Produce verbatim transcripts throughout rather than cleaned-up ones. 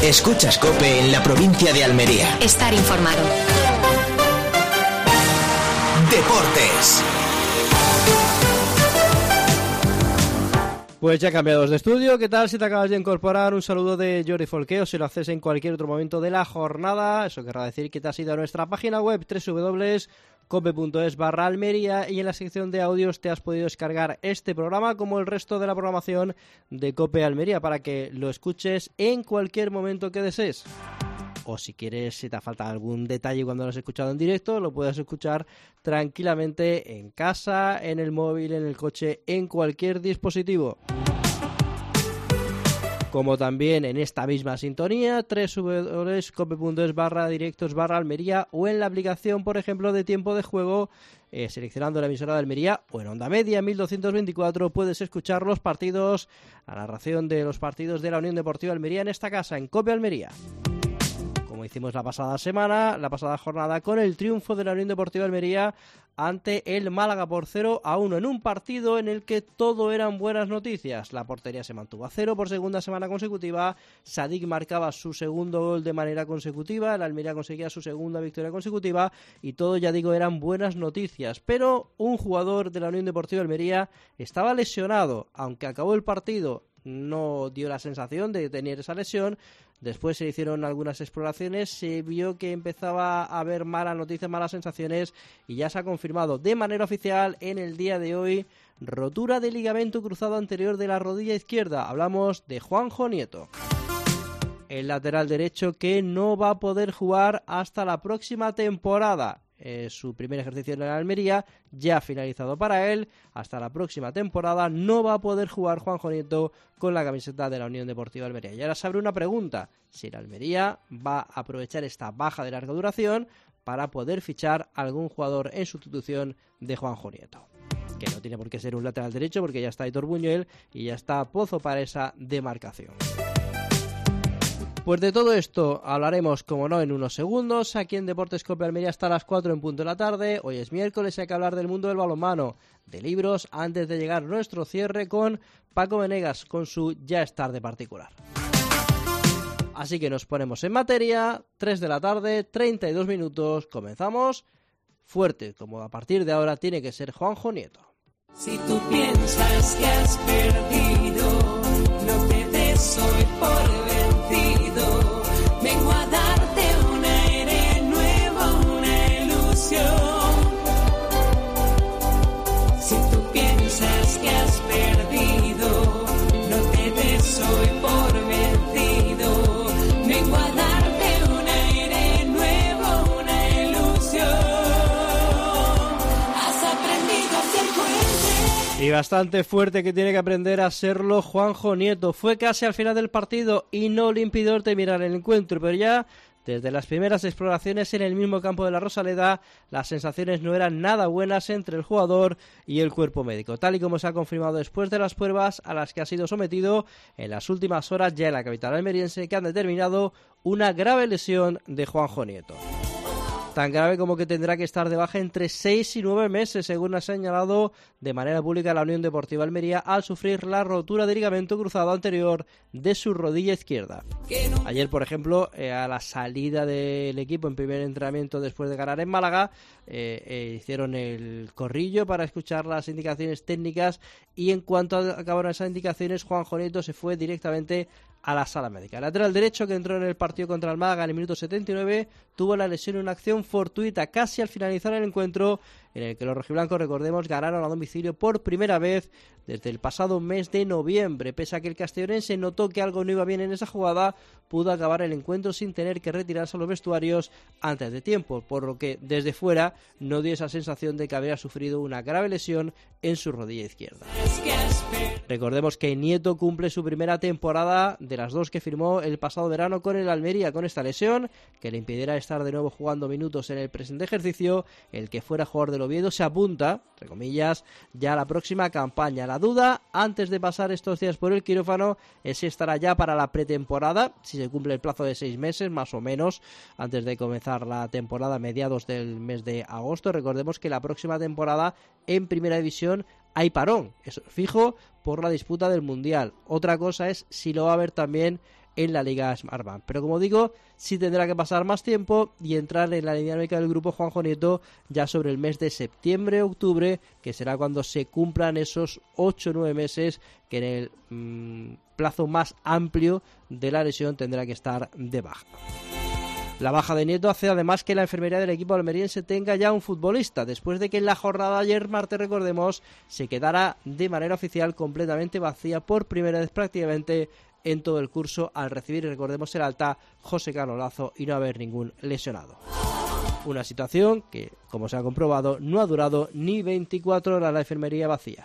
Escuchas COPE en la provincia de Almería. Estar informado. Deportes. Pues ya cambiados de estudio, ¿qué tal si te acabas de incorporar? Un saludo de Jordi Folqueo, si lo haces en cualquier otro momento de la jornada, eso querrá decir que te has ido a nuestra página web doble u doble u doble u punto cope punto es barra Almería y en la sección de audios te has podido descargar este programa como el resto de la programación de COPE Almería para que lo escuches en cualquier momento que desees. O si quieres, si te falta algún detalle cuando lo has escuchado en directo, lo puedes escuchar tranquilamente en casa, en el móvil, en el coche, en cualquier dispositivo. Como también en esta misma sintonía, doble u doble u doble u punto cope punto es barra directos barra Almería o en la aplicación, por ejemplo, de tiempo de juego, eh, seleccionando la emisora de Almería o en Onda Media mil doscientos veinticuatro puedes escuchar los partidos, la narración de los partidos de la Unión Deportiva Almería en esta casa, en COPE Almería. Como hicimos la pasada semana, la pasada jornada, con el triunfo de la Unión Deportiva Almería ante el Málaga por cero a uno en un partido en el que todo eran buenas noticias. La portería se mantuvo a cero por segunda semana consecutiva, Sadik marcaba su segundo gol de manera consecutiva, el Almería conseguía su segunda victoria consecutiva y todo, ya digo, eran buenas noticias. Pero un jugador de la Unión Deportiva Almería estaba lesionado, aunque acabó el partido no dio la sensación de tener esa lesión. Después se hicieron algunas exploraciones, se vio que empezaba a haber malas noticias, malas sensaciones y ya se ha confirmado de manera oficial en el día de hoy rotura de ligamento cruzado anterior de la rodilla izquierda. Hablamos de Juanjo Nieto, el lateral derecho que no va a poder jugar hasta la próxima temporada. Eh, su primer ejercicio en la Almería ya ha finalizado para él. Hasta la próxima temporada no va a poder jugar Juanjo Nieto con la camiseta de la Unión Deportiva Almería. Y ahora se abre una pregunta: si la Almería va a aprovechar esta baja de larga duración para poder fichar algún jugador en sustitución de Juanjo Nieto, que no tiene por qué ser un lateral derecho porque ya está Aitor Buñuel y ya está Pozo para esa demarcación. Pues de todo esto hablaremos, como no, en unos segundos, aquí en Deportes COPE Almería hasta las cuatro en punto de la tarde. Hoy es miércoles y hay que hablar del mundo del balonmano, de libros, antes de llegar nuestro cierre con Paco Venegas, con su Ya es tarde particular. Así que nos ponemos en materia, tres de la tarde, treinta y dos minutos, comenzamos fuerte, como a partir de ahora tiene que ser Juanjo Nieto. Si tú piensas que has perdido, no te des hoy por vencido. Vengo a darte un aire nuevo, una ilusión. Si tú piensas que has perdido, no te des hoy por vencido. Vengo a darte un aire nuevo, una ilusión. Has aprendido a ser fuerte. Y bastante fuerte que tiene que aprender a serlo Juanjo Nieto. Fue casi al final del partido y no le impidió terminar el encuentro, pero ya desde las primeras exploraciones en el mismo campo de la Rosaleda, las sensaciones no eran nada buenas entre el jugador y el cuerpo médico, tal y como se ha confirmado después de las pruebas a las que ha sido sometido en las últimas horas ya en la capital almeriense, que han determinado una grave lesión de Juanjo Nieto. Tan grave como que tendrá que estar de baja entre seis y nueve meses, según ha señalado de manera pública la Unión Deportiva Almería, al sufrir la rotura de ligamento cruzado anterior de su rodilla izquierda. Ayer, por ejemplo, eh, a la salida del equipo en primer entrenamiento después de ganar en Málaga, eh, eh, hicieron el corrillo para escuchar las indicaciones técnicas y en cuanto acabaron esas indicaciones, Juanjo Nieto se fue directamente a la sala médica. El lateral derecho, que entró en el partido contra el Málaga en el minuto setenta y nueve, tuvo la lesión en una acción fortuita casi al finalizar el encuentro, en el que los rojiblancos, recordemos, ganaron a domicilio por primera vez desde el pasado mes de noviembre. Pese a que el castellonense notó que algo no iba bien en esa jugada, pudo acabar el encuentro sin tener que retirarse a los vestuarios antes de tiempo, por lo que desde fuera no dio esa sensación de que había sufrido una grave lesión en su rodilla izquierda. Recordemos que Nieto cumple su primera temporada de las dos que firmó el pasado verano con el Almería, con esta lesión que le impidiera estar de nuevo jugando minutos en el presente ejercicio. El que fuera jugador del Oviedo se apunta, entre comillas, ya a la próxima campaña. La duda, antes de pasar estos días por el quirófano, es si estará ya para la pretemporada, si se cumple el plazo de seis meses, más o menos, antes de comenzar la temporada a mediados del mes de agosto. Recordemos que la próxima temporada en Primera División hay parón, eso es fijo, por la disputa del Mundial. Otra cosa es si lo va a haber también en la Liga Smartbank. Pero como digo, sí tendrá que pasar más tiempo y entrar en la dinámica del grupo Juanjo Nieto ya sobre el mes de septiembre-octubre, que será cuando se cumplan esos ocho o nueve meses que en el mmm, plazo más amplio de la lesión tendrá que estar de baja. La baja de Nieto hace además que la enfermería del equipo almeriense tenga ya un futbolista, después de que en la jornada de ayer martes, recordemos, se quedara de manera oficial completamente vacía por primera vez prácticamente en todo el curso al recibir, recordemos, el alta José Carlos Lazo y no haber ningún lesionado. Una situación que, como se ha comprobado, no ha durado ni veinticuatro horas la enfermería vacía.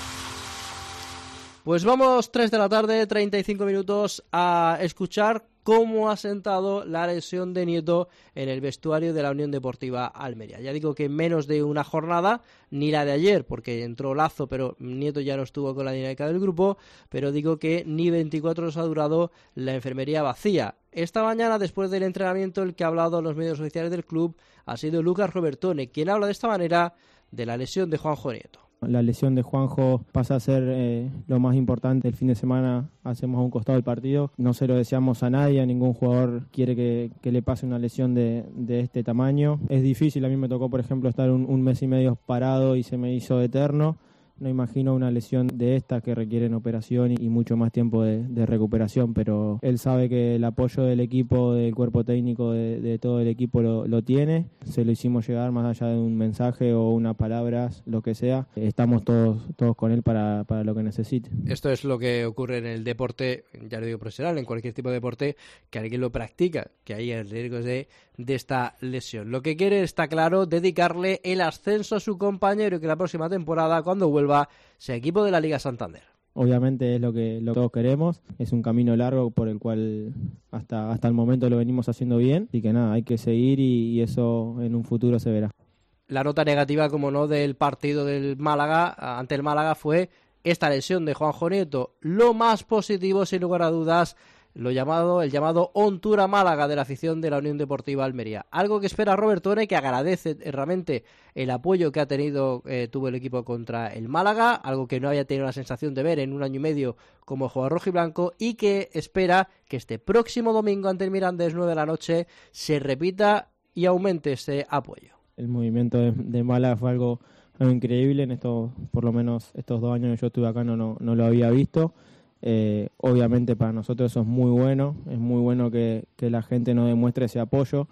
Pues vamos, tres de la tarde, treinta y cinco minutos, a escuchar cómo ha sentado la lesión de Nieto en el vestuario de la Unión Deportiva Almería. Ya digo que menos de una jornada, ni la de ayer, porque entró Lazo, pero Nieto ya no estuvo con la dinámica del grupo, pero digo que ni veinticuatro horas ha durado la enfermería vacía. Esta mañana, después del entrenamiento, el que ha hablado a los medios oficiales del club ha sido Lucas Robertone, quien habla de esta manera de la lesión de Juanjo Nieto. La lesión de Juanjo pasa a ser eh, lo más importante. El fin de semana hacemos a un costado el partido. No se lo deseamos a nadie, a ningún jugador quiere que, que le pase una lesión de, de este tamaño. Es difícil, a mí me tocó, por ejemplo, estar un, un mes y medio parado y se me hizo eterno. No imagino una lesión de esta que requieren operación y mucho más tiempo de, de recuperación, pero él sabe que el apoyo del equipo, del cuerpo técnico, de, de todo el equipo lo, lo tiene. Se lo hicimos llegar más allá de un mensaje o unas palabras, lo que sea. Estamos todos todos con él para, para lo que necesite. Esto es lo que ocurre en el deporte, ya lo digo profesional, en cualquier tipo de deporte, que alguien lo practica, que hay el riesgo de, de esta lesión. Lo que quiere, está claro, dedicarle el ascenso a su compañero y que la próxima temporada, cuando vuelva, sea equipo de la Liga Santander. Obviamente es lo que, lo que todos queremos, es un camino largo por el cual hasta, hasta el momento lo venimos haciendo bien, así que nada, hay que seguir y, y eso en un futuro se verá. La nota negativa, como no, del partido del Málaga, ante el Málaga, fue esta lesión de Juanjo Nieto. Lo más positivo, sin lugar a dudas, lo llamado, el llamado Ontura Málaga de la afición de la Unión Deportiva Almería. Algo que espera Robertone, que agradece realmente el apoyo que ha tenido, eh, tuvo el equipo contra el Málaga, algo que no había tenido la sensación de ver en un año y medio como jugador rojiblanco, y que espera que este próximo domingo ante el Mirandés, nueve de la noche, se repita y aumente ese apoyo. El movimiento de, de Málaga fue algo, algo increíble, en estos, por lo menos estos dos años que yo estuve acá no, no, no lo había visto. Eh, obviamente para nosotros eso es muy bueno, es muy bueno que, que la gente nos demuestre ese apoyo.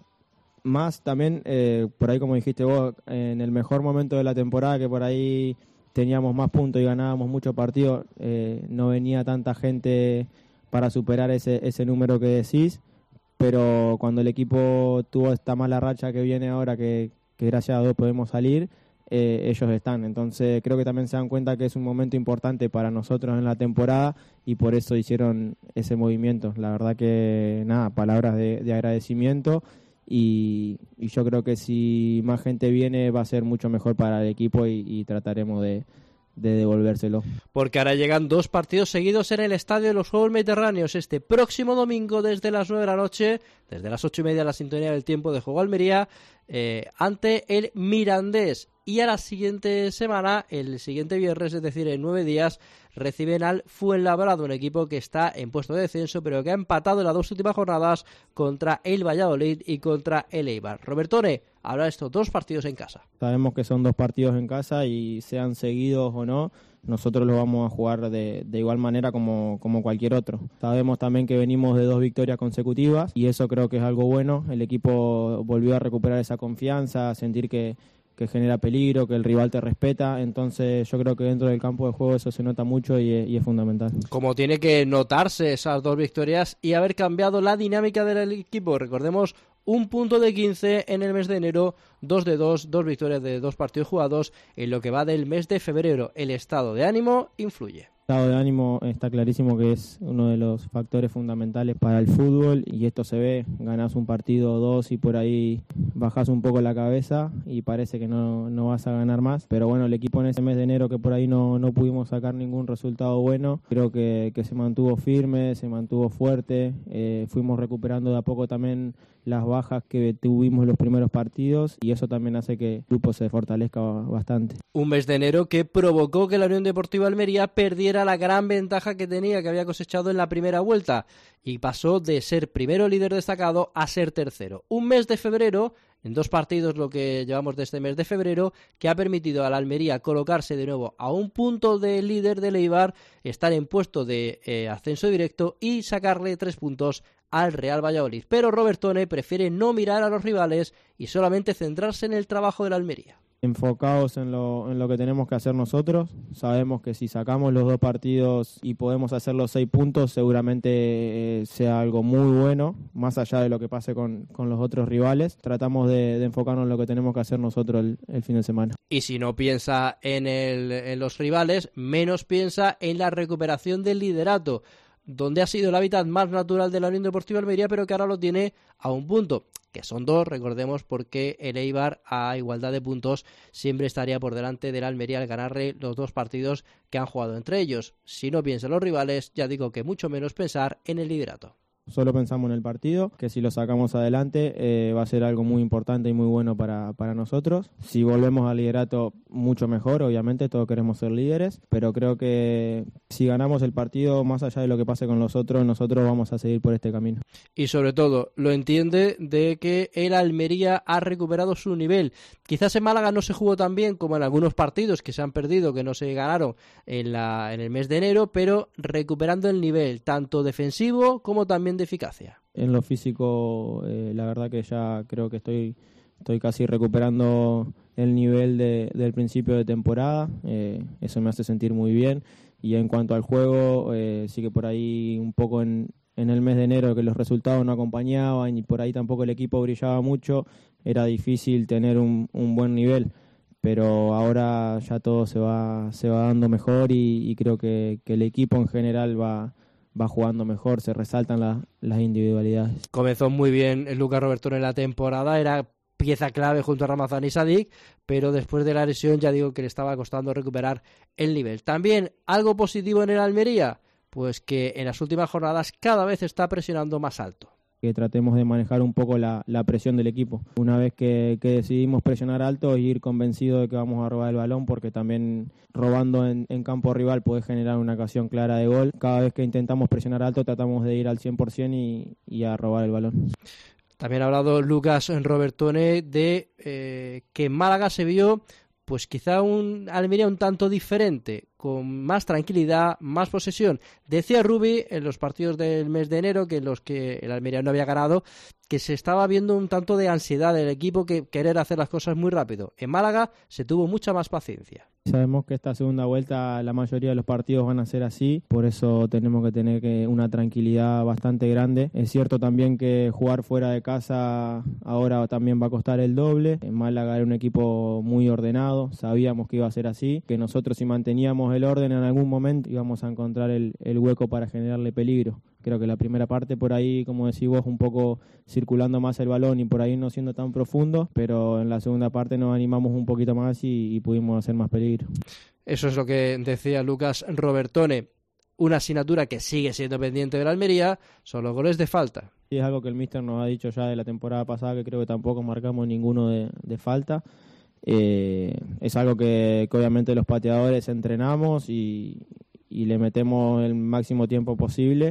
Más también, eh, por ahí como dijiste vos, en el mejor momento de la temporada, que por ahí teníamos más puntos y ganábamos muchos partidos, eh, no venía tanta gente para superar ese, ese número que decís, pero cuando el equipo tuvo esta mala racha que viene ahora, que, que gracias a Dios podemos salir, Eh, ellos están, entonces creo que también se dan cuenta que es un momento importante para nosotros en la temporada y por eso hicieron ese movimiento. La verdad que nada, palabras de, de agradecimiento y, y yo creo que si más gente viene va a ser mucho mejor para el equipo y, y trataremos de, de devolvérselo. Porque ahora llegan dos partidos seguidos en el Estadio de los Juegos Mediterráneos este próximo domingo desde las nueve de la noche, desde las ocho y media, la sintonía del tiempo de juego Almería, eh, ante el Mirandés. Y a la siguiente semana, el siguiente viernes, es decir, en nueve días, reciben al Fuenlabrada, un equipo que está en puesto de descenso, pero que ha empatado en las dos últimas jornadas contra el Valladolid y contra el Eibar. Robertone, habla de estos dos partidos en casa. Sabemos que son dos partidos en casa y sean seguidos o no, nosotros los vamos a jugar de, de igual manera como, como cualquier otro. Sabemos también que venimos de dos victorias consecutivas y eso creo que es algo bueno. El equipo volvió a recuperar esa confianza, a sentir que que genera peligro, que el rival te respeta, entonces yo creo que dentro del campo de juego eso se nota mucho y es, y es fundamental. Como tiene que notarse esas dos victorias y haber cambiado la dinámica del equipo, recordemos, un punto de quince en el mes de enero, dos de dos, dos victorias de dos partidos jugados en lo que va del mes de febrero. El estado de ánimo influye. El estado de ánimo está clarísimo que es uno de los factores fundamentales para el fútbol y esto se ve, ganás un partido o dos y por ahí bajás un poco la cabeza y parece que no, no vas a ganar más, pero bueno, el equipo en ese mes de enero que por ahí no, no pudimos sacar ningún resultado bueno, creo que, que se mantuvo firme, se mantuvo fuerte, eh, fuimos recuperando de a poco también las bajas que tuvimos en los primeros partidos y eso también hace que el grupo se fortalezca bastante. Un mes de enero que provocó que la Unión Deportiva Almería perdiera era la gran ventaja que tenía, que había cosechado en la primera vuelta, y pasó de ser primero líder destacado a ser tercero. Un mes de febrero, en dos partidos lo que llevamos de este mes de febrero, que ha permitido a la Almería colocarse de nuevo a un punto de líder del Eibar, estar en puesto de eh, ascenso directo y sacarle tres puntos al Real Valladolid. Pero Robertone prefiere no mirar a los rivales y solamente centrarse en el trabajo de la Almería. Enfocados en lo, en lo que tenemos que hacer nosotros. Sabemos que si sacamos los dos partidos y podemos hacer los seis puntos, seguramente eh, sea algo muy bueno, más allá de lo que pase con, con los otros rivales. Tratamos de, de enfocarnos en lo que tenemos que hacer nosotros el, el fin de semana. Y si no piensa en, el, en los rivales, menos piensa en la recuperación del liderato, donde ha sido el hábitat más natural de la Unión Deportiva Almería, pero que ahora lo tiene a un punto, que son dos, recordemos, porque el Eibar, a igualdad de puntos, siempre estaría por delante del Almería al ganarle los dos partidos que han jugado entre ellos. Si no piensa en los rivales, ya digo que mucho menos pensar en el liderato. Solo pensamos en el partido, que si lo sacamos adelante eh, va a ser algo muy importante y muy bueno para, para nosotros. Si volvemos al liderato, mucho mejor, obviamente, todos queremos ser líderes, pero creo que si ganamos el partido, más allá de lo que pase con los otros, nosotros vamos a seguir por este camino. Y sobre todo, lo entiende de que el Almería ha recuperado su nivel. Quizás en Málaga no se jugó tan bien como en algunos partidos que se han perdido, que no se ganaron en, la, en el mes de enero, pero recuperando el nivel, tanto defensivo como también de eficacia. En lo físico, eh, la verdad que ya creo que estoy, estoy casi recuperando el nivel de, del principio de temporada, eh, eso me hace sentir muy bien. Y en cuanto al juego, eh, sí que por ahí un poco en, en el mes de enero que los resultados no acompañaban y por ahí tampoco el equipo brillaba mucho, era difícil tener un, un buen nivel. Pero ahora ya todo se va, se va dando mejor y, y creo que, que el equipo en general va va jugando mejor, se resaltan la, las individualidades. Comenzó muy bien el Lucas Robertone en la temporada, era pieza clave junto a Ramazán y Sadik, pero después de la lesión ya digo que le estaba costando recuperar el nivel. También algo positivo en el Almería, pues que en las últimas jornadas cada vez está presionando más alto. Que tratemos de manejar un poco la, la presión del equipo. Una vez que, que decidimos presionar alto y ir convencido de que vamos a robar el balón, porque también robando en, en campo rival puede generar una ocasión clara de gol. Cada vez que intentamos presionar alto tratamos de ir al cien por ciento y, y a robar el balón. También ha hablado Lucas Robertone de eh, que en Málaga se vio pues quizá un Almería un tanto diferente, con más tranquilidad, más posesión. Decía Rubi en los partidos del mes de enero, que en los que el Almería no había ganado, que se estaba viendo un tanto de ansiedad del equipo, que querer hacer las cosas muy rápido. En Málaga se tuvo mucha más paciencia. Sabemos que esta segunda vuelta la mayoría de los partidos van a ser así, por eso tenemos que tener que una tranquilidad bastante grande. Es cierto también que jugar fuera de casa ahora también va a costar el doble. En Málaga era un equipo muy ordenado, sabíamos que iba a ser así, que nosotros si manteníamos el orden en algún momento íbamos a encontrar el, el hueco para generarle peligro. Creo que la primera parte por ahí, como decís vos, un poco circulando más el balón y por ahí no siendo tan profundo, pero en la segunda parte nos animamos un poquito más y, y pudimos hacer más peligro. Eso es lo que decía Lucas Robertone. Una asignatura que sigue siendo pendiente de la Almería son los goles de falta. Y es algo que el míster nos ha dicho ya de la temporada pasada, que creo que tampoco marcamos ninguno de, de falta. Eh, es algo que, que obviamente los pateadores entrenamos y, y le metemos el máximo tiempo posible.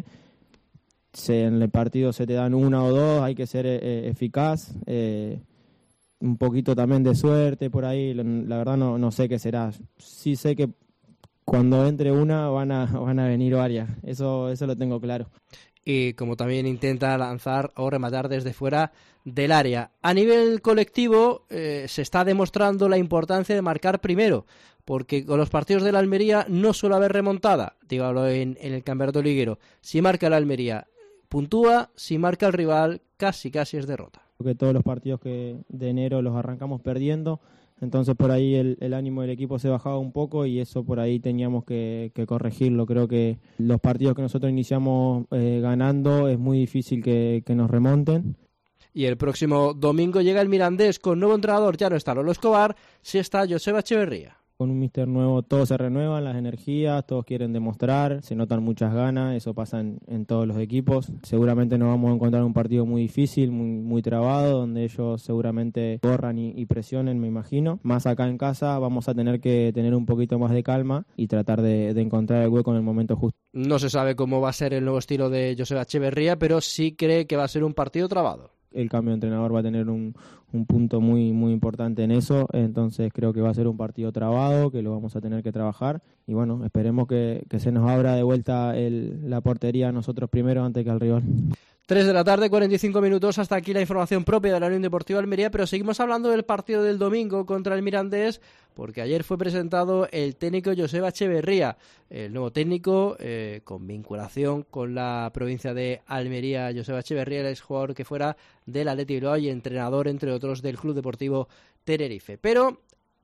Se, en el partido se te dan una o dos, hay que ser eh, eficaz, eh, un poquito también de suerte por ahí, la verdad no, no sé qué será. Sí sé que cuando entre una van a, van a venir varias, eso, eso lo tengo claro. Y como también intenta lanzar o rematar desde fuera del área. A nivel colectivo eh, se está demostrando la importancia de marcar primero, porque con los partidos de la Almería no suele haber remontada, dígalo en, en el campeonato liguero. Si marca la Almería, puntúa, si marca el rival, casi casi es derrota. Porque todos los partidos que de enero los arrancamos perdiendo, entonces por ahí el, el ánimo del equipo se bajaba un poco y eso por ahí teníamos que, que corregirlo. Creo que los partidos que nosotros iniciamos eh, ganando es muy difícil que, que nos remonten. Y el próximo domingo llega el Mirandés con nuevo entrenador, ya no está Lolo Escobar, sí está Joseba Echeverría. Con un míster nuevo todo se renuevan, las energías, todos quieren demostrar, se notan muchas ganas, eso pasa en, en todos los equipos. Seguramente nos vamos a encontrar un partido muy difícil, muy, muy trabado, donde ellos seguramente corran y, y presionen, me imagino. Más acá en casa vamos a tener que tener un poquito más de calma y tratar de, de encontrar el hueco en el momento justo. No se sabe cómo va a ser el nuevo estilo de Joseba Echeverría, pero sí cree que va a ser un partido trabado. El cambio de entrenador va a tener un, un punto muy muy importante en eso, entonces creo que va a ser un partido trabado, que lo vamos a tener que trabajar y bueno, esperemos que, que se nos abra de vuelta el, la portería a nosotros primero antes que al rival. tres de la tarde, cuarenta y cinco minutos, hasta aquí la información propia de la Unión Deportiva Almería, pero seguimos hablando del partido del domingo contra el Mirandés, porque ayer fue presentado el técnico Joseba Echeverría, el nuevo técnico eh, con vinculación con la provincia de Almería. Joseba Echeverría, el exjugador que fuera del Athletic Bilbao y entrenador, entre otros, del Club Deportivo Tenerife. Pero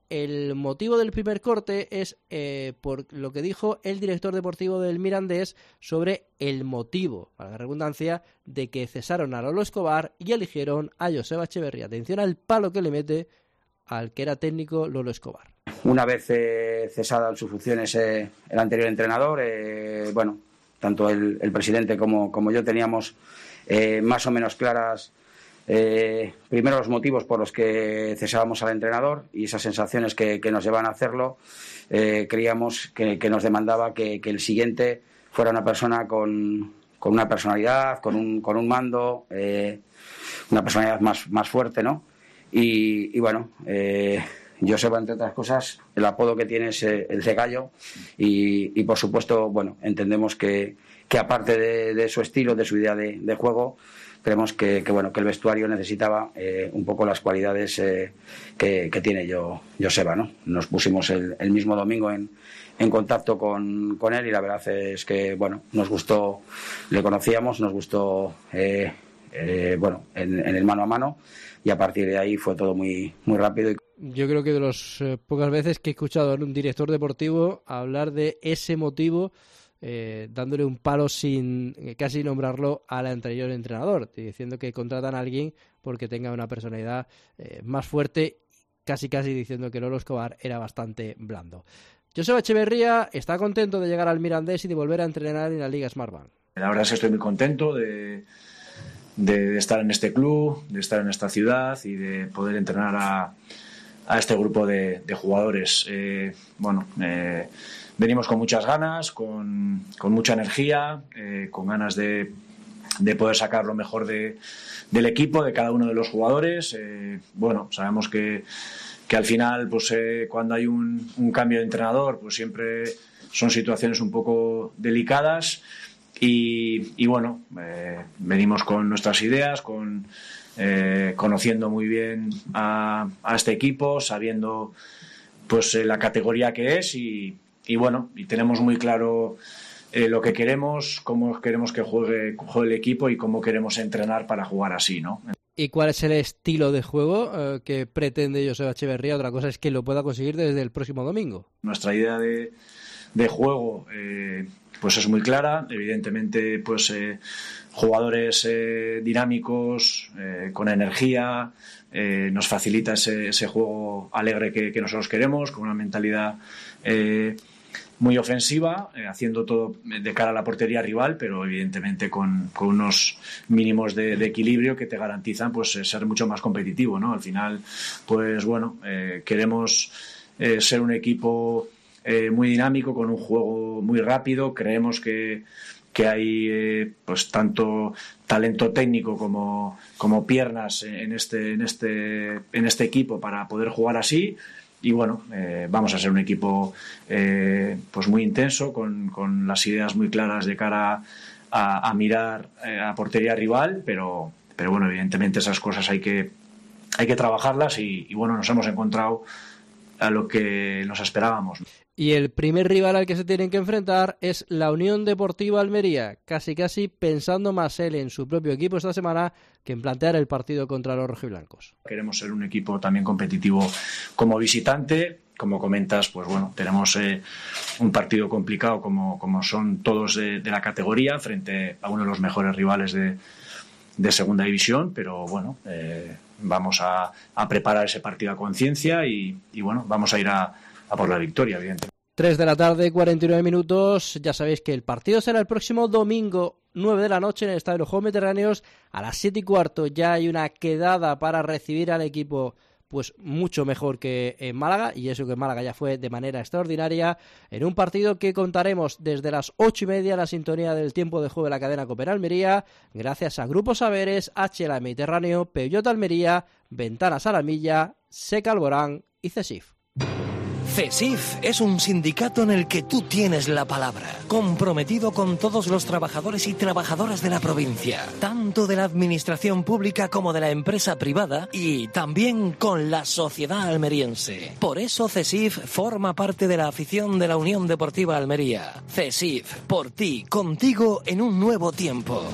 el motivo del primer corte es eh, por lo que dijo el director deportivo del Mirandés sobre el motivo, para la redundancia, de que cesaron a Lolo Escobar y eligieron a Joseba Echeverría. Atención al palo que le mete al que era técnico Lolo Escobar. Una vez eh, cesada en sus funciones eh, el anterior entrenador, eh, bueno, tanto el, el presidente como, como yo teníamos eh, más o menos claras Eh, primero los motivos por los que cesábamos al entrenador y esas sensaciones que, que nos llevan a hacerlo. Eh, creíamos que, que nos demandaba que, que el siguiente fuera una persona con, con una personalidad, con un, con un mando, eh, una personalidad más, más fuerte, ¿no? Y, y bueno, eh, Joseba, entre otras cosas, el apodo que tiene es eh, el de gallo y, y por supuesto, bueno, entendemos que, que aparte de, de su estilo, de su idea de, de juego, creemos que, que bueno que el vestuario necesitaba eh, un poco las cualidades eh, que, que tiene yo Joseba, ¿no? Nos pusimos el, el mismo domingo en, en contacto con, con él y la verdad es que bueno nos gustó, le conocíamos, nos gustó eh, eh, bueno en, en el mano a mano y a partir de ahí fue todo muy muy rápido. Yo creo que de las eh, pocas veces que he escuchado a un director deportivo hablar de ese motivo, Eh, dándole un palo sin eh, casi nombrarlo al anterior entrenador, diciendo que contratan a alguien porque tenga una personalidad eh, más fuerte, casi casi diciendo que Lolo Escobar era bastante blando. Joseba Echeverría está contento de llegar al Mirandés y de volver a entrenar en la Liga Smartbank. La verdad es que estoy muy contento de, de, de estar en este club, de estar en esta ciudad y de poder entrenar a, a este grupo de, de jugadores. Eh, bueno, eh, venimos con muchas ganas, con, con mucha energía, eh, con ganas de, de poder sacar lo mejor de, del equipo, de cada uno de los jugadores. Eh, bueno, sabemos que, que al final, pues eh, cuando hay un, un cambio de entrenador, pues siempre son situaciones un poco delicadas y, y bueno, eh, venimos con nuestras ideas, con eh, conociendo muy bien a, a este equipo, sabiendo pues eh, la categoría que es y Y bueno, y tenemos muy claro eh, lo que queremos, cómo queremos que juegue, juegue el equipo y cómo queremos entrenar para jugar así, ¿no? ¿Y cuál es el estilo de juego eh, que pretende Joseba Echeverría? Otra cosa es que lo pueda conseguir desde el próximo domingo. Nuestra idea de, de juego eh, pues es muy clara. Evidentemente, pues eh, jugadores eh, dinámicos, eh, con energía, eh, nos facilita ese, ese juego alegre que, que nosotros queremos, con una mentalidad Eh, muy ofensiva, eh, haciendo todo de cara a la portería rival, pero evidentemente con, con unos mínimos de, de equilibrio que te garantizan pues eh, ser mucho más competitivo, ¿no? Al final, pues bueno, eh, queremos eh, ser un equipo eh, muy dinámico, con un juego muy rápido. Creemos que, que hay eh, pues tanto talento técnico como, como piernas en este, en este, en este equipo para poder jugar así. Y bueno, eh, vamos a ser un equipo eh, pues muy intenso, con, con las ideas muy claras de cara a, a mirar eh, a portería rival, pero, pero bueno, evidentemente esas cosas hay que, hay que trabajarlas y, y bueno, nos hemos encontrado a lo que nos esperábamos. Y el primer rival al que se tienen que enfrentar es la Unión Deportiva Almería, casi casi pensando más él en su propio equipo esta semana que en plantear el partido contra los rojiblancos. Queremos ser un equipo también competitivo como visitante. Como comentas, pues bueno, tenemos eh, un partido complicado como, como son todos de, de la categoría frente a uno de los mejores rivales de, de segunda división, pero bueno, eh, vamos a, a preparar ese partido a conciencia y, y bueno, vamos a ir a a por la victoria, evidentemente. tres de la tarde, cuarenta y nueve minutos. Ya sabéis que el partido será el próximo domingo, nueve de la noche, en el Estadio de los Juegos Mediterráneos, a las siete y cuarto. Ya hay una quedada para recibir al equipo pues mucho mejor que en Málaga, y eso que en Málaga ya fue de manera extraordinaria, en un partido que contaremos desde las ocho y media, la sintonía del tiempo de juego de la cadena COPE Almería, gracias a Grupo Saberes, H L A Mediterráneo, Peugeot Almería, Ventanas a la Milla, Seca Alborán y CESIF. CESIF es un sindicato en el que tú tienes la palabra, comprometido con todos los trabajadores y trabajadoras de la provincia, tanto de la administración pública como de la empresa privada, y también con la sociedad almeriense. Por eso CESIF forma parte de la afición de la Unión Deportiva Almería. CESIF, por ti, contigo en un nuevo tiempo.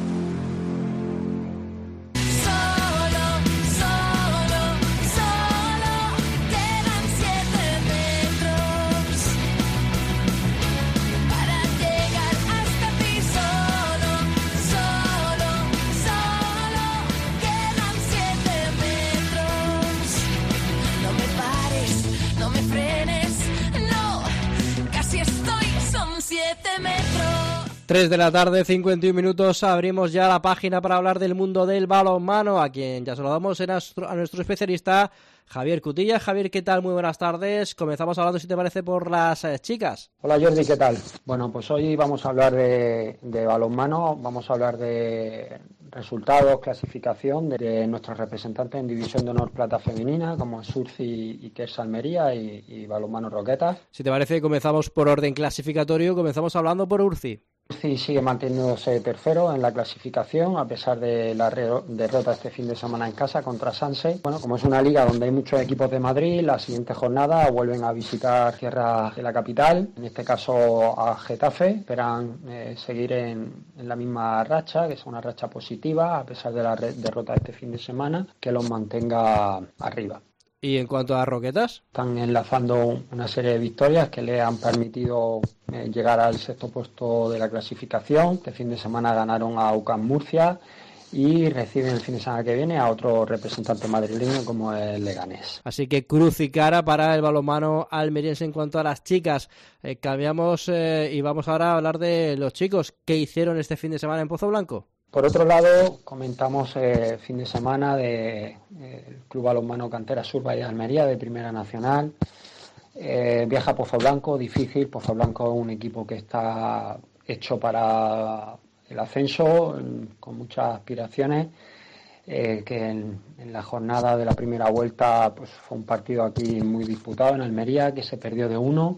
tres de la tarde, cincuenta y un minutos, abrimos ya la página para hablar del mundo del balonmano, a quien ya saludamos a nuestro, a nuestro especialista Javier Cutilla. Javier, ¿qué tal? Muy buenas tardes. Comenzamos hablando, si te parece, por las eh, chicas. Hola Jordi, ¿qué tal? Bueno, pues hoy vamos a hablar de, de balonmano, vamos a hablar de resultados, clasificación de, de nuestros representantes en División de Honor Plata Femenina, como Surci y Kers Almería y, y Balonmano Roquetas. Si te parece, comenzamos por orden clasificatorio, comenzamos hablando por Urci. Urci sigue manteniéndose tercero en la clasificación a pesar de la re- derrota este fin de semana en casa contra Sanse. Bueno, como es una liga donde hay muchos equipos de Madrid, la siguiente jornada vuelven a visitar tierra de la capital, en este caso a Getafe. Esperan eh, seguir en, en la misma racha, que es una racha positiva a pesar de la re- derrota este fin de semana, que los mantenga arriba. ¿Y en cuanto a Roquetas? Están enlazando una serie de victorias que le han permitido eh, llegar al sexto puesto de la clasificación. Este fin de semana ganaron a U C A M Murcia y reciben el fin de semana que viene a otro representante madrileño como el Leganés. Así que cruz y cara para el balonmano almeriense en cuanto a las chicas. Eh, cambiamos eh, y vamos ahora a hablar de los chicos. ¿Qué hicieron este fin de semana en Pozo Blanco? Por otro lado, comentamos el eh, fin de semana del de, eh, Club Balonmano Cantera Sur Valle de Almería, de Primera Nacional. Eh, viaja a Pozo Blanco, difícil. Pozo Blanco es un equipo que está hecho para el ascenso, con muchas aspiraciones. Eh, que en, en la jornada de la primera vuelta pues fue un partido aquí muy disputado en Almería, que se perdió de uno.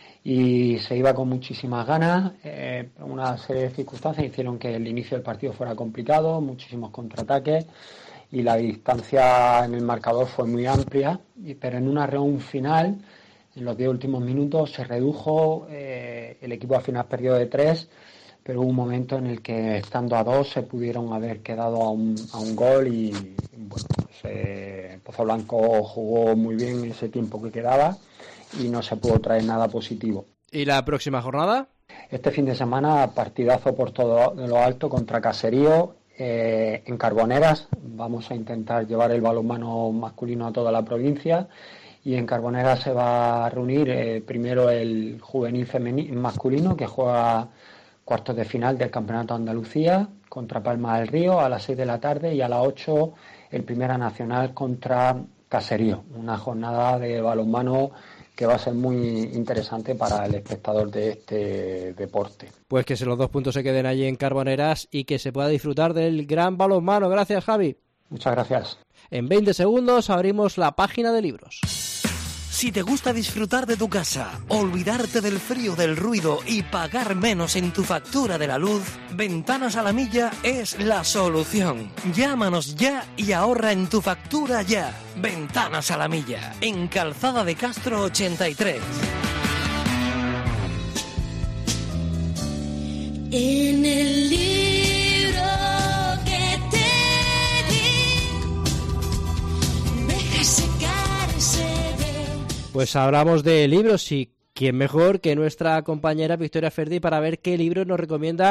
Y se iba con muchísimas ganas. Eh, una serie de circunstancias hicieron que el inicio del partido fuera complicado, muchísimos contraataques y la distancia en el marcador fue muy amplia, y, pero en una reunión final, en los diez últimos minutos, se redujo, eh, el equipo al final perdió de tres, pero hubo un momento en el que, estando a dos, se pudieron haber quedado a un, a un gol y, bueno, pues, eh, Pozo Blanco jugó muy bien en ese tiempo que quedaba y no se pudo traer nada positivo. ¿Y la próxima jornada? Este fin de semana, partidazo por todo lo alto contra Caserío, eh, en Carboneras. Vamos a intentar llevar el balonmano masculino a toda la provincia, y en Carboneras se va a reunir eh, primero el juvenil femenino masculino, que juega cuartos de final del Campeonato de Andalucía contra Palma del Río a las seis de la tarde, y a las ocho el Primera Nacional contra Caserío. Una jornada de balonmano que va a ser muy interesante para el espectador de este deporte. Pues que los dos puntos se queden allí en Carboneras y que se pueda disfrutar del gran balonmano. Gracias, Javi. Muchas gracias. En veinte segundos abrimos la página de libros. Si te gusta disfrutar de tu casa, olvidarte del frío, del ruido y pagar menos en tu factura de la luz, Ventanas a la Milla es la solución. Llámanos ya y ahorra en tu factura ya. Ventanas a la Milla, en Calzada de Castro ochenta y tres. En el libro que te di, deja secarse. Pues hablamos de libros y quién mejor que nuestra compañera Victoria Ferdi para ver qué libros nos recomienda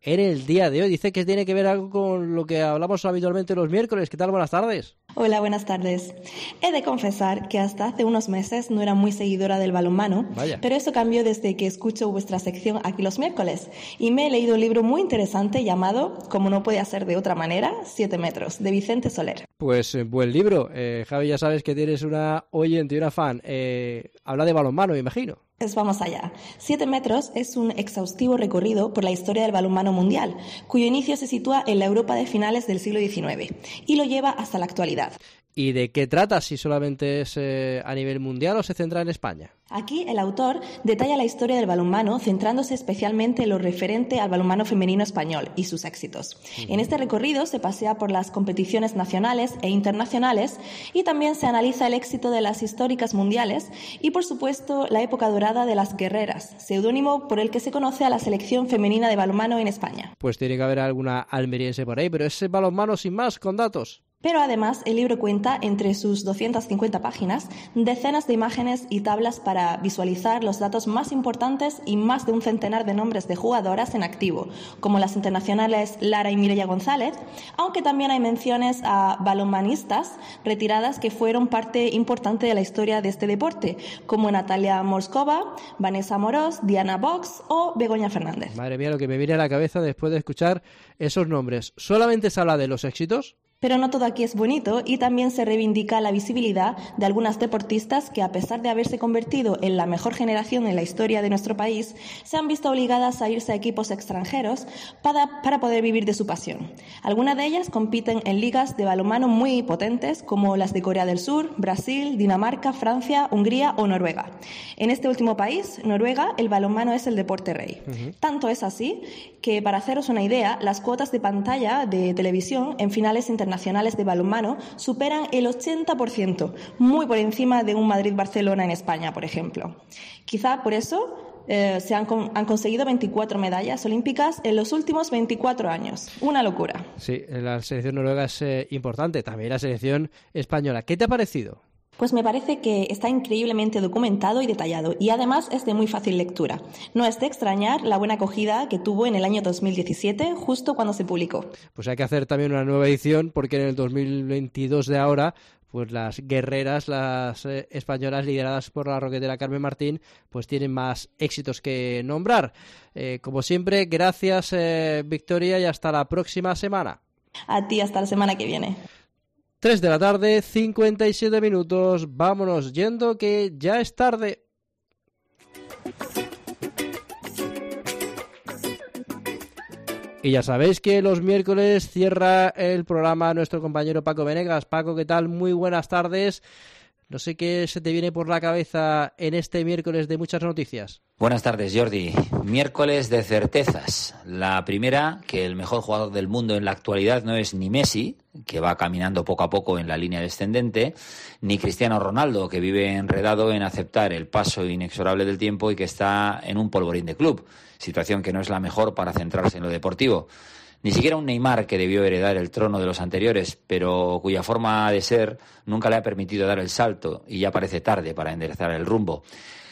en el día de hoy. Dice que tiene que ver algo con lo que hablamos habitualmente los miércoles. ¿Qué tal? Buenas tardes. Hola, buenas tardes. He de confesar que hasta hace unos meses no era muy seguidora del balonmano, Vaya. pero eso cambió desde que escucho vuestra sección aquí los miércoles y me he leído un libro muy interesante llamado, como no puede ser de otra manera, Siete metros, de Vicente Soler. Pues eh, buen libro. Eh, Javi, ya sabes que tienes una oyente y una fan. Eh, habla de balonmano, me imagino. Pues vamos allá. Siete metros es un exhaustivo recorrido por la historia del balonmano mundial, cuyo inicio se sitúa en la Europa de finales del siglo diecinueve y lo lleva hasta la actualidad. ¿Y de qué trata? ¿Si solamente es eh, a nivel mundial o se centra en España? Aquí el autor detalla la historia del balonmano centrándose especialmente en lo referente al balonmano femenino español y sus éxitos. En este recorrido se pasea por las competiciones nacionales e internacionales y también se analiza el éxito de las históricas mundiales y, por supuesto, la época dorada de las guerreras, seudónimo por el que se conoce a la selección femenina de balonmano en España. Pues tiene que haber alguna almeriense por ahí, pero ese balonmano sin más, con datos. Pero además el libro cuenta, entre sus doscientas cincuenta páginas, decenas de imágenes y tablas para visualizar los datos más importantes y más de un centenar de nombres de jugadoras en activo, como las internacionales Lara y Mireia González, aunque también hay menciones a balonmanistas retiradas que fueron parte importante de la historia de este deporte, como Natalia Morskova, Vanessa Amorós, Diana Box o Begoña Fernández. Madre mía, lo que me viene a la cabeza después de escuchar esos nombres. ¿Solamente se habla de los éxitos? Pero no todo aquí es bonito y también se reivindica la visibilidad de algunas deportistas que, a pesar de haberse convertido en la mejor generación en la historia de nuestro país, se han visto obligadas a irse a equipos extranjeros para, para poder vivir de su pasión. Algunas de ellas compiten en ligas de balonmano muy potentes como las de Corea del Sur, Brasil, Dinamarca, Francia, Hungría o Noruega. En este último país, Noruega, el balonmano es el deporte rey. Uh-huh. Tanto es así que, para haceros una idea, las cuotas de pantalla de televisión en finales internacionales nacionales de balonmano superan el ochenta por ciento, muy por encima de un Madrid-Barcelona en España, por ejemplo. Quizá por eso eh, se han, con, han conseguido veinticuatro medallas olímpicas en los últimos veinticuatro años. Una locura. Sí, la selección noruega es eh, importante, también la selección española. ¿Qué te ha parecido? Pues me parece que está increíblemente documentado y detallado y además es de muy fácil lectura. No es de extrañar la buena acogida que tuvo en el año dos mil diecisiete, justo cuando se publicó. Pues hay que hacer también una nueva edición porque en el dos mil veintidós de ahora, pues las guerreras, las eh, españolas lideradas por la roquetera Carmen Martín, pues tienen más éxitos que nombrar. Eh, como siempre, gracias eh, Victoria y hasta la próxima semana. A ti, hasta la semana que viene. tres de la tarde, cincuenta y siete minutos. Vámonos yendo que ya es tarde. Y ya sabéis que los miércoles cierra el programa nuestro compañero Paco Venegas. Paco, ¿qué tal? Muy buenas tardes. No sé qué se te viene por la cabeza en este miércoles de muchas noticias. Buenas tardes, Jordi. Miércoles de certezas. La primera, que el mejor jugador del mundo en la actualidad no es ni Messi, que va caminando poco a poco en la línea descendente, ni Cristiano Ronaldo, que vive enredado en aceptar el paso inexorable del tiempo y que está en un polvorín de club, situación que no es la mejor para centrarse en lo deportivo. Ni siquiera un Neymar, que debió heredar el trono de los anteriores, pero cuya forma de ser nunca le ha permitido dar el salto y ya parece tarde para enderezar el rumbo.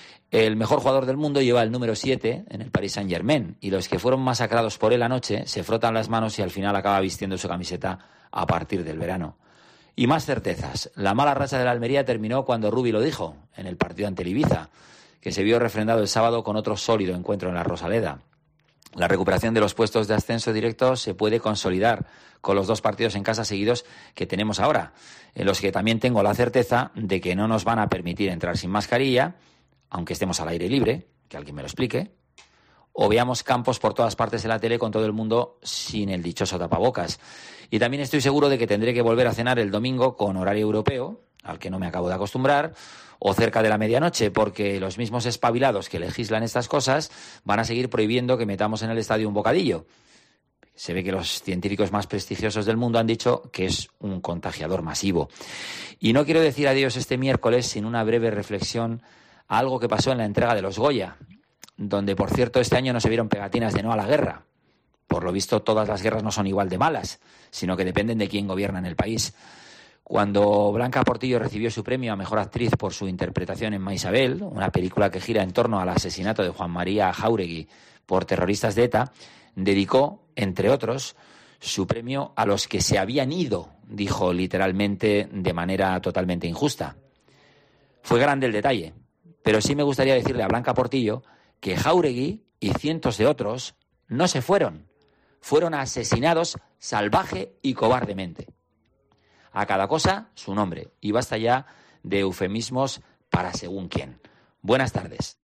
El mejor jugador del mundo lleva el número siete en el Paris Saint-Germain y los que fueron masacrados por él anoche se frotan las manos y al final acaba vistiendo su camiseta a partir del verano. Y más certezas. La mala racha de la Almería terminó cuando Rubi lo dijo, en el partido ante el Ibiza, que se vio refrendado el sábado con otro sólido encuentro en la Rosaleda. La recuperación de los puestos de ascenso directo se puede consolidar con los dos partidos en casa seguidos que tenemos ahora, en los que también tengo la certeza de que no nos van a permitir entrar sin mascarilla, aunque estemos al aire libre, que alguien me lo explique, o veamos campos por todas partes de la tele con todo el mundo sin el dichoso tapabocas. Y también estoy seguro de que tendré que volver a cenar el domingo con horario europeo, al que no me acabo de acostumbrar, o cerca de la medianoche, porque los mismos espabilados que legislan estas cosas van a seguir prohibiendo que metamos en el estadio un bocadillo. Se ve que los científicos más prestigiosos del mundo han dicho que es un contagiador masivo. Y no quiero decir adiós este miércoles sin una breve reflexión a algo que pasó en la entrega de los Goya, donde, por cierto, este año no se vieron pegatinas de no a la guerra. Por lo visto, todas las guerras no son igual de malas, sino que dependen de quién gobierna en el país. Cuando Blanca Portillo recibió su premio a Mejor Actriz por su interpretación en Maisabel, una película que gira en torno al asesinato de Juan María Jáuregui por terroristas de ETA, dedicó, entre otros, su premio a los que se habían ido, dijo literalmente de manera totalmente injusta. Fue grande el detalle, pero sí me gustaría decirle a Blanca Portillo que Jáuregui y cientos de otros no se fueron, fueron asesinados salvaje y cobardemente. A cada cosa su nombre, y basta ya de eufemismos para según quién. Buenas tardes.